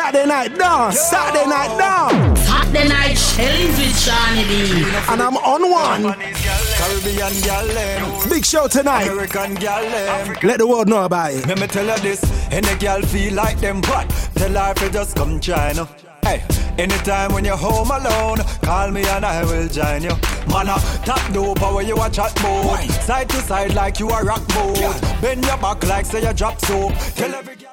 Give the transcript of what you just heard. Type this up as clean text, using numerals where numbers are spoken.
Saturday night dance, Saturday night dance. Saturday night chillings with Shawnee D. And I'm on one. Caribbean gal, big show tonight. American gal, let the world know about it. Let me tell her this, any gal feel like them what? Tell her if you just come join you. Hey, anytime when you're home alone, call me and I will join you. Man, top dope where you watch at mode. Side to side like you a rock boat. Bend your back like say you drop soap. Tell every girl